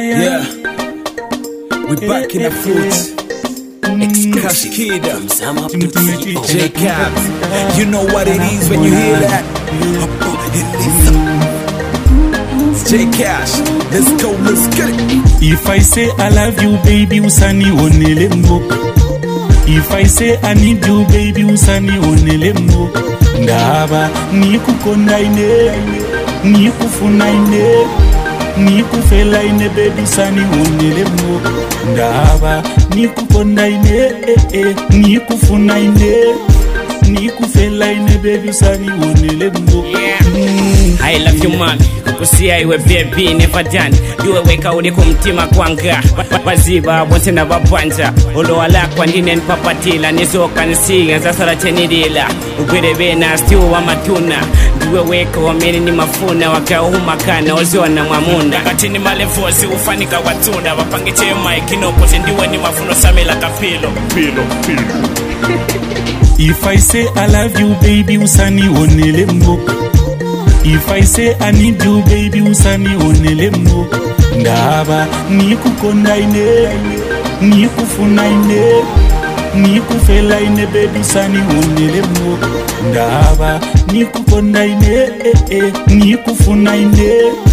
Yeah, we back in the fruit. Exclusive Kid, J Cabs. You know what it is when you hear that. It's J Cash. Let's go, let's get it. If I say I love you, baby, usani onelembo. If I say I need you, baby, usani onelembo. Ndaba nikukonda ine, nikufuna ine, nikufela ine, baby, usani onelembo. Ndaba nikukonda ine, nikufuna ine, nikufela ine, baby, usani onelembo. I love you, man. Kusia iwe baby never done. Yuwe weka uli kumtima kwanga waziba bonse na babanja olo alakwa ndine npapatila nizoka nsiga zasara chenidila ugwirebe na stiwa wa matuna duwe weka wameni ni mafuna wakauhumakana ozona mwamunda kati ni malevozi ufanika watunda wapangiche mike inopote ndiwe ni mafuno samela kapilo pilo. If I say I love you, baby, usani onelembo. If I say I need you, baby, usani onelembo. Ndaba nikukonda ine, nikufuna ine, nikufela ine, baby, usani onelembo. Ndaba nikukonda ine, nikufuna ine,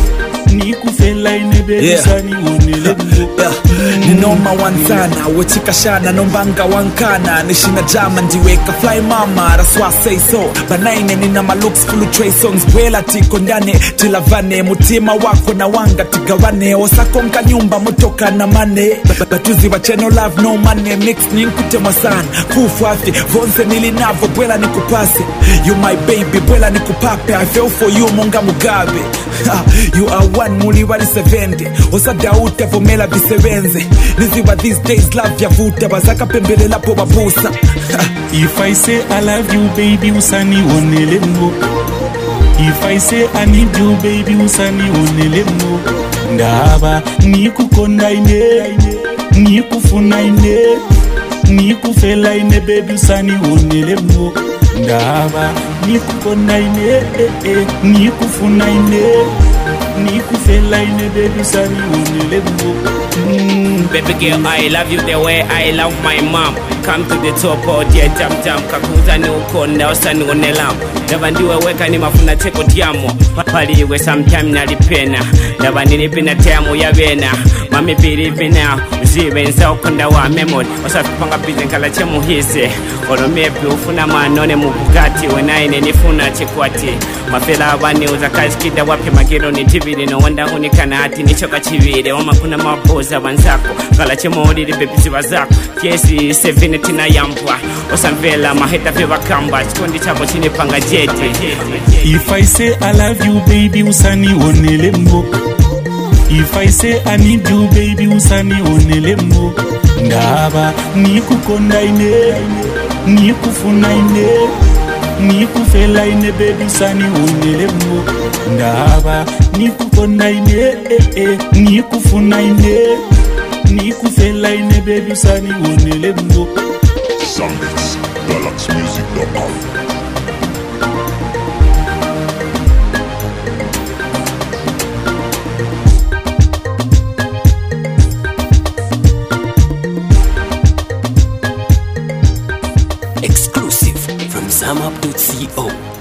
nikufela ine, baby, usani onelembo. Ninoma wanzana, wechikashana, nombanga wankana. Nishina jama ndiweka fly mama, that's why I say so. Banaine nina malooks full of Trey songs. Bwela tiko ndane, tilavane. Mutima wako na wanga tigawane. Osakonka nyumba motoka na mane. Batuzi wacheno love no money. Mix ninkute masana, kufuafi vonze nilinavo, bwela nikupase. You my baby, bwela nikupape. I feel for you, Monga Mugabe. You are one, muli wali 70. Osa dauta vomela visevenze. Niziwa these days love ya vuta. Bazaka pembele lapo babusa. If I say I love you, baby, usani onelembo. If I say I need you, baby, usani onelembo. Ndaba nikukonda ine, nikufuna ine, nikufela ine, baby, usani onelembo. Ndaba nikukonda ine, nikufuna ine, nikufela ine, baby, usani onelembo. Baby girl, I love you the way I love my mom. Come to the top out here, jam kakuza ni ukonda osani onelam. Daba ndiwe weka ni mafuna cheko diamo. Paliwe sometime nalipena. Daba nilipina tiamu ya vena. Mami believe now. Uziwe nsa ukonda wa memory. Osafipanga bize nkala chemu hise. Olo mepi ufuna manone mubugati. Wenaine nifuna chekwati. Mafela abani uzakazi kida wapi magiro ni tibili. No wanda unikana hati nichoka chivile. Wama kuna maboza wanzako. Kala chemu odili bebizi wazako. Kiesi 7 tina yampwa. Osamvela maheta viva kamba. Chikondi chabo chini panga jeti. If I say I love you, baby, usani onelembo. If I say I need you, baby, usani onelembo. Ndaba nikukonda ine, nikufuna ine, nikufela ine, baby, usani onelembo. Ndaba nikukonda ine, nikufuna ine, nikufela ine, baby, usani onelembo. Summits, GalaxMusic.com. Exclusive from SamUp.co.